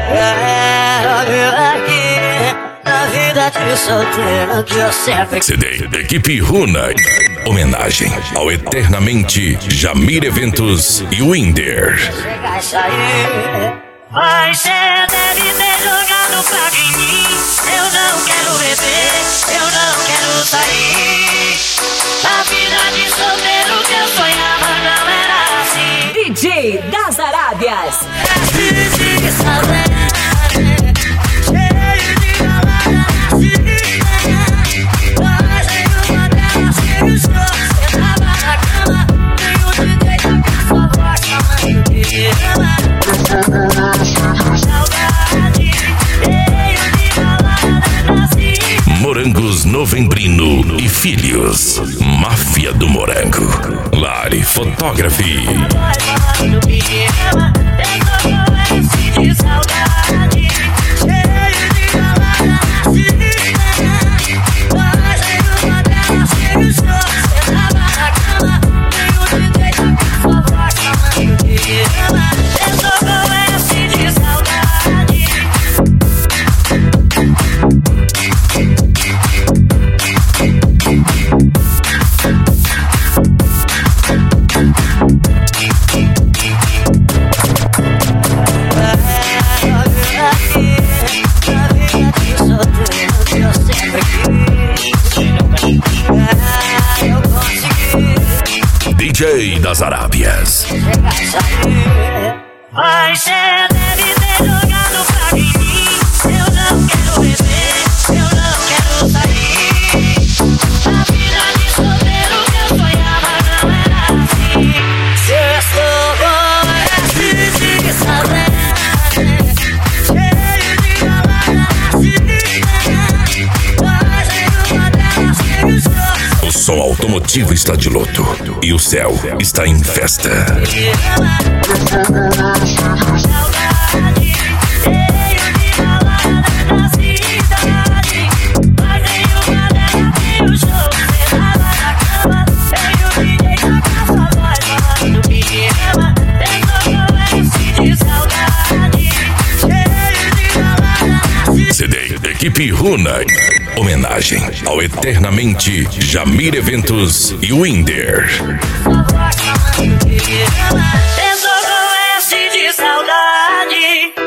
CD Equipe Runa. Homenagem ao eternamente Jamir Eventos e Winder. Mas cê deve ter jogado praga em mim. Eu não quero beber, eu não quero sair. A vida de solteiro que eu sonhava não era assim. DJ das Arábias. Fique sabendo. Cheio de galera assim. Mas em uma delas que o show cê tava na cama. Nenhum DJ tá com a sua voz falando que me ama. Saudade, cheio de balada assim. Morangos Novembrino e Filhos. Máfia do Morango. Lari Photography. Falando que me ama. Tentou esse de saudade. Cheio de balada assim. Mas em uma delas que o show cê tava na cama. Nenhum DJ tá com a sua voz falando que me ama. Tentou esse de saudade. DJ das Arábias. Mas cê deve ter jogado praga em mim. Eu não quero beber, eu não quero sair. A vida de solteiro que eu sonhava não era assim. Se eu estou com esse de saudade, cheio de balada assim. Mas em uma delas que o show O som automotivo está de luto e o céu está em festa. me ama. Saudade, cheio de balada na cidade. Mas nenhuma delas que o show cê tava na cama. Tem o DJ tá com a sua voz falando que me ama. Tentou esse de saudade, cheio de balada na cidade. CD Equipe Runa. Homenagem ao eternamente Jamir Eventos e Winder. Sua voz falando que me ama. Tentou esse de saudade.